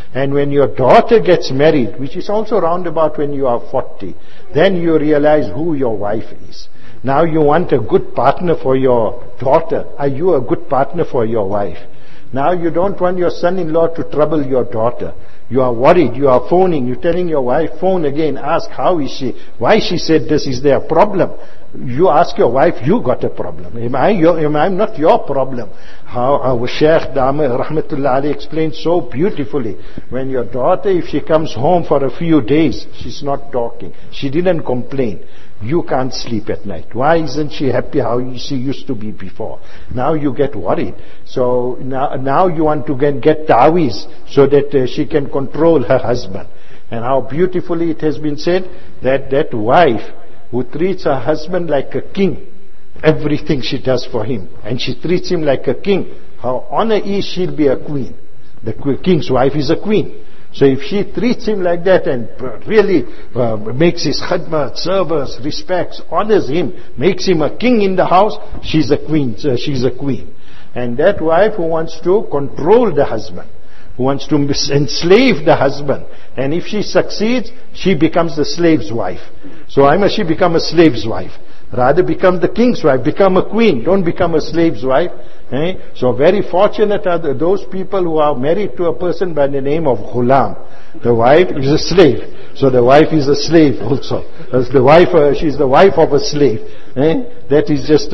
And when your daughter gets married, which is also round about when you are 40, then you realize who your wife is. Now you want a good partner for your daughter. Are you a good partner for your wife? Now you don't want your son-in-law to trouble your daughter. You are worried, you are phoning, you're telling your wife, phone again, ask how is she, why she said this, is there a problem? You ask your wife, you got a problem. Am I not your problem? How our Shaykh Dama Rahmatullah Ali explained so beautifully. When your daughter, if she comes home for a few days, she's not talking, she didn't complain, you can't sleep at night. Why isn't she happy how she used to be before? Now you get worried. So now you want to get ta'weez so that she can control her husband. And how beautifully it has been said that wife who treats her husband like a king, everything she does for him, and she treats him like a king, her honor is she'll be a queen. The king's wife is a queen. So if she treats him like that and really makes his khidmah, service, respects, honors him, makes him a king in the house, she's a queen. She's a queen. And that wife who wants to control the husband, who wants to enslave the husband, and if she succeeds, she becomes the slave's wife. So why must she become a slave's wife? Rather become the king's wife, become a queen, don't become a slave's wife. So very fortunate are those people who are married to a person by the name of Ghulam. The wife is a slave. So the wife is a slave also. As the wife, she's the wife of a slave. That is just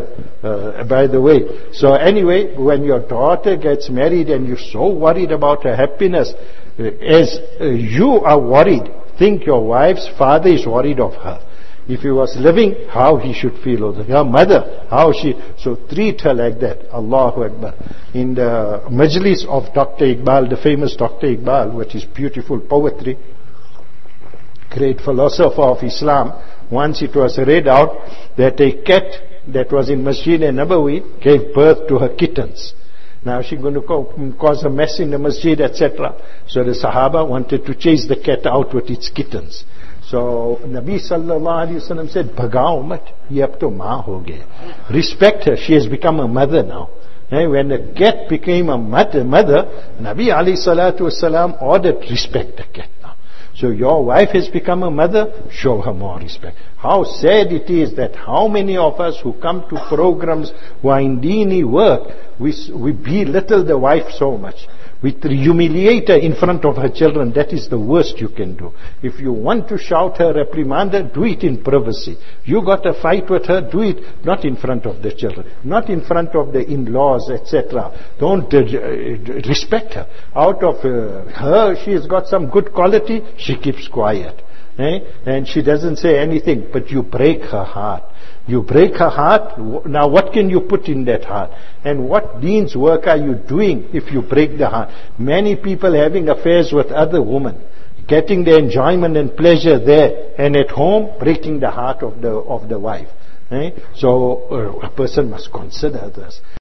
by the way. So anyway, when your daughter gets married and you're so worried about her happiness, as you are worried, think your wife's father is worried of her. If he was living, how he should feel of her mother, how she, so treat her like that. Allahu Akbar. In the majlis of Dr. Iqbal, the famous Dr. Iqbal, with his beautiful poetry, great philosopher of Islam, once it was read out that a cat that was in Masjid Nabawi gave birth to her kittens. Now she's going to cause a mess in the masjid, etc. So the Sahaba wanted to chase the cat out with its kittens. So Nabi sallallahu alaihi wasallam said, "Bhagao mat, ye ab to maa ho gaye." Respect her. She has become a mother now. When the cat became a mother, Nabi alayhi salatu wasalam ordered, respect the cat now. So your wife has become a mother, show her more respect. How sad it is that how many of us who come to programs who are in dini work, we belittle the wife so much. We humiliate her in front of her children. That is the worst you can do. If you want to shout her, reprimand her, do it in privacy. You got a fight with her, do it not in front of the children, not in front of the in-laws, etc. Don't respect her. Out of her, she has got some good quality, she keeps quiet. And she doesn't say anything, but you break her heart. You break her heart. Now what can you put in that heart? And what deen's work are you doing if you break the heart? Many people having affairs with other women, getting the enjoyment and pleasure there, and at home breaking the heart of the wife. So a person must consider this.